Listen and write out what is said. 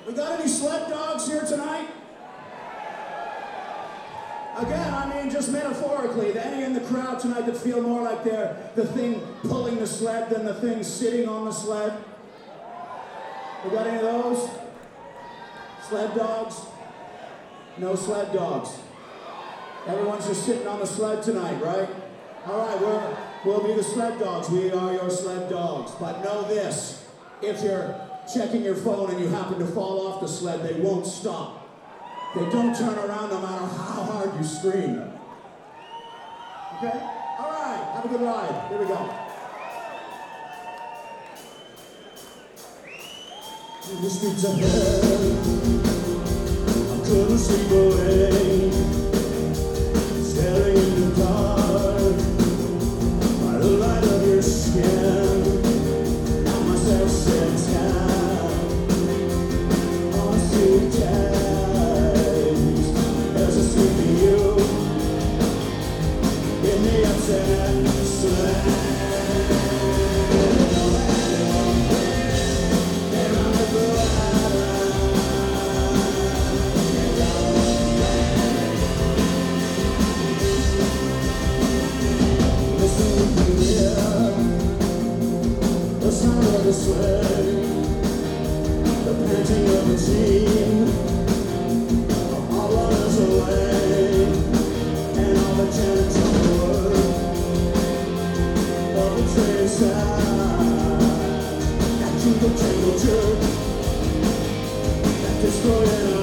We got any sled dogs here tonight? Again, I mean just metaphorically, any in the crowd tonight that feel more like they're the thing pulling the sled than the thing sitting on the sled? We got any of those? Sled dogs? No sled dogs. Everyone's just sitting on the sled tonight, right? All right, we'll be the sled dogs. We are your sled dogs. But know this, if you're checking your phone and you happen to fall off the sled, they won't stop. They don't turn around no matter how hard you scream. Okay? All right, have a good ride. Here we go. In the streets of hell, I couldn't sleep away, staring in the dark by the light of your skin. Found myself sitting down on a suitcase. There's a sleeping you in the upset sled. The sound of the sled, the panting of the team, all runners away, and all the chants on the word of the train side. That jingle jangle jerk, that destroying